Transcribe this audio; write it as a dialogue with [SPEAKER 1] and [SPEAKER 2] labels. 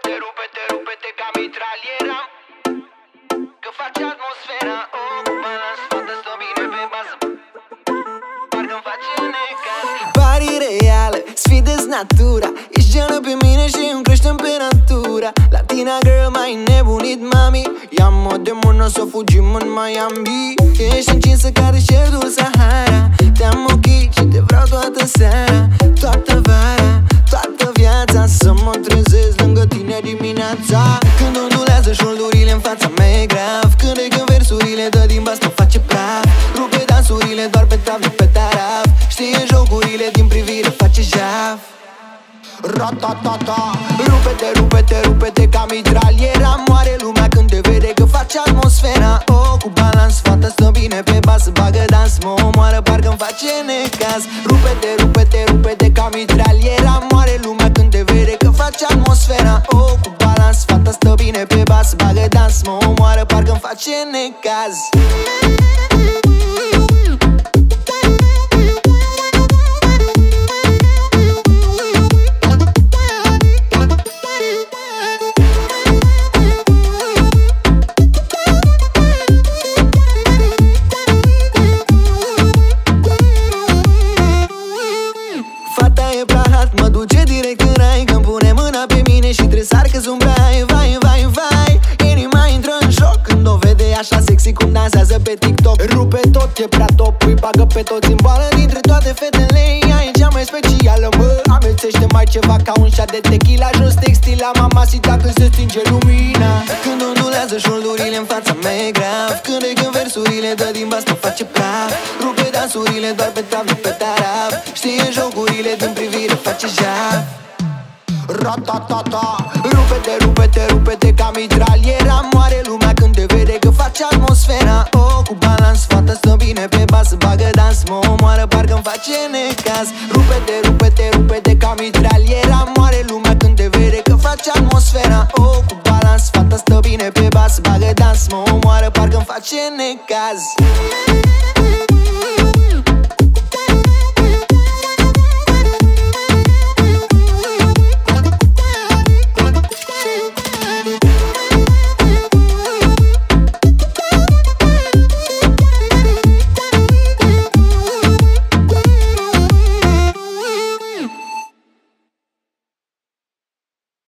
[SPEAKER 1] rupete ca mitraliera, că face atmosfera. Oh, cu balans, fata stă bine pe bază, parcă-mi face necaz.
[SPEAKER 2] Pari reală, sfidez natura, ești geană pe mine și îmi crește temperatura. Latina girl, mai nebunit mami, ia-mă de mână să fugim în Miami. Ești încinsă ca deșertul Sahara, te-am ochit și te vreau toată seara, toată vara, toată viața. Să mă trezesc lângă tine dimineața, când ondulează șoldurile în fața mea e grav. Când e când versurile dă din bas, mă face praf. Rupe dansurile doar pe tavă, pe taraf. Știe jocurile din privire, face jaf. Ratatata, rupete ca mitraliera. Moare lumea când te vede că face atmosfera. Oh, cu balans, fata stă bine pe bas, bagă dans, mă omoară, parcă-mi face necaz. Rupete ca mitraliera. Moare lumea când te vede că face atmosfera. Oh, cu balans, fata stă bine pe bas, bagă dans, mă omoară, parcă-mi face necaz. Mă duce direct în rai când pune mâna pe mine și tresar că zumbrai. Vai, inima intră în șoc când o vede așa sexy cum dansează pe TikTok. Rupe tot, e prea top, îi bagă pe toți în boală. Dintre toate fetele ea e cea mai specială. Mă amețește mai ceva ca un șat de tequila. Jos textila, mamacita când se stinge lumina. Când ondulează șoldurile în fața mea e grav. Când e când versurile dă din bas, mă face praf. Rupe dansurile doar pe tavă, pe taraf. Știe jocurile din privire, face jaf. Ratatata, rupete ca mitraliera. Moare lumea când te vede că face atmosfera. Oh, cu balans, fata stă bine pe bas, bagă dans, mă omoară, parcă-mi face necaz. Rupete ca mitraliera. Moare lumea când te vede că face atmosfera. Oh, cu balans, fata stă bine pe bas, bagă dans, mă omoară, parcă-mi face necaz.